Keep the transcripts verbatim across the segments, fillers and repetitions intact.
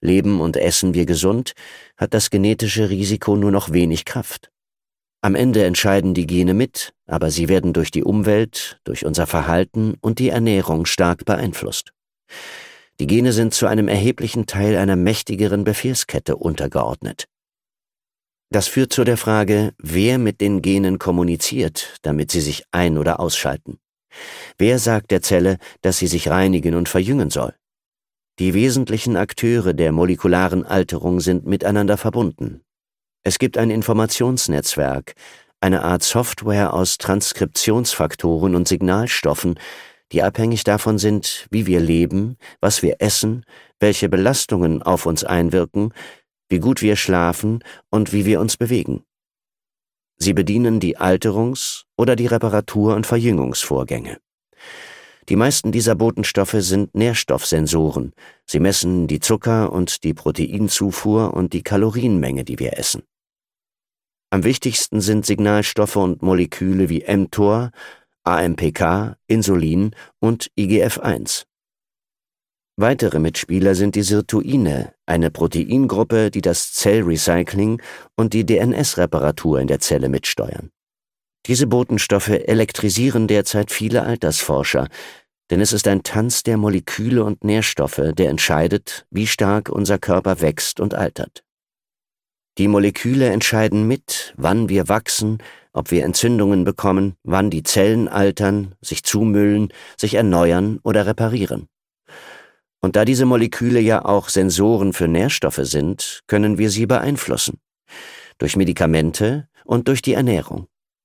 Leben und essen wir gesund, hat das genetische Risiko nur noch wenig Kraft. Am Ende entscheiden die Gene mit, aber sie werden durch die Umwelt, durch unser Verhalten und die Ernährung stark beeinflusst. Die Gene sind zu einem erheblichen Teil einer mächtigeren Befehlskette untergeordnet. Das führt zu der Frage, wer mit den Genen kommuniziert, damit sie sich ein- oder ausschalten. Wer sagt der Zelle, dass sie sich reinigen und verjüngen soll? Die wesentlichen Akteure der molekularen Alterung sind miteinander verbunden. Es gibt ein Informationsnetzwerk, eine Art Software aus Transkriptionsfaktoren und Signalstoffen, die abhängig davon sind, wie wir leben, was wir essen, welche Belastungen auf uns einwirken, wie gut wir schlafen und wie wir uns bewegen. Sie bedienen die Alterungs- oder die Reparatur- und Verjüngungsvorgänge. Die meisten dieser Botenstoffe sind Nährstoffsensoren. Sie messen die Zucker- und die Proteinzufuhr und die Kalorienmenge, die wir essen. Am wichtigsten sind Signalstoffe und Moleküle wie mTOR, A M P K, Insulin und I G F eins. Weitere Mitspieler sind die Sirtuine, eine Proteingruppe, die das Zellrecycling und die D N S-Reparatur in der Zelle mitsteuern. Diese Botenstoffe elektrisieren derzeit viele Altersforscher, denn es ist ein Tanz der Moleküle und Nährstoffe, der entscheidet, wie stark unser Körper wächst und altert. Die Moleküle entscheiden mit, wann wir wachsen, ob wir Entzündungen bekommen, wann die Zellen altern, sich zumüllen, sich erneuern oder reparieren. Und da diese Moleküle ja auch Sensoren für Nährstoffe sind, können wir sie beeinflussen. Durch Medikamente und durch die Ernährung.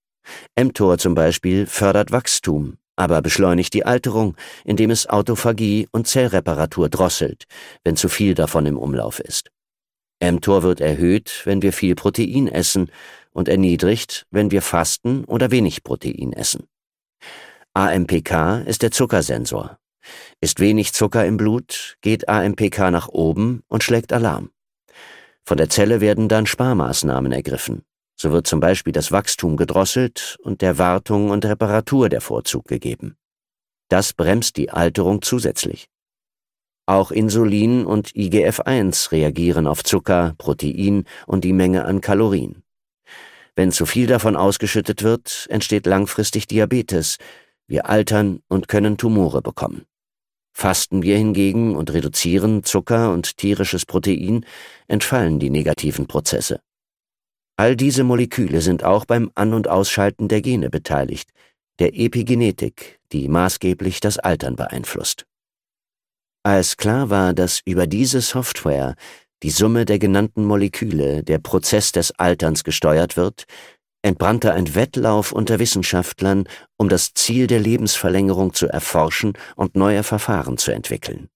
mTOR zum Beispiel fördert Wachstum, aber beschleunigt die Alterung, indem es Autophagie und Zellreparatur drosselt, wenn zu viel davon im Umlauf ist. mTOR wird erhöht, wenn wir viel Protein essen und erniedrigt, wenn wir fasten oder wenig Protein essen. A M P K ist der Zuckersensor. Ist wenig Zucker im Blut, geht A M P K nach oben und schlägt Alarm. Von der Zelle werden dann Sparmaßnahmen ergriffen. So wird zum Beispiel das Wachstum gedrosselt und der Wartung und Reparatur der Vorzug gegeben. Das bremst die Alterung zusätzlich. Auch Insulin und I G F eins reagieren auf Zucker, Protein und die Menge an Kalorien. Wenn zu viel davon ausgeschüttet wird, entsteht langfristig Diabetes. Wir altern und können Tumore bekommen. Fasten wir hingegen und reduzieren Zucker und tierisches Protein, entfallen die negativen Prozesse. All diese Moleküle sind auch beim An- und Ausschalten der Gene beteiligt, der Epigenetik, die maßgeblich das Altern beeinflusst. Als klar war, dass über diese Software, die Summe der genannten Moleküle, der Prozess des Alterns gesteuert wird, entbrannte ein Wettlauf unter Wissenschaftlern, um das Ziel der Lebensverlängerung zu erforschen und neue Verfahren zu entwickeln.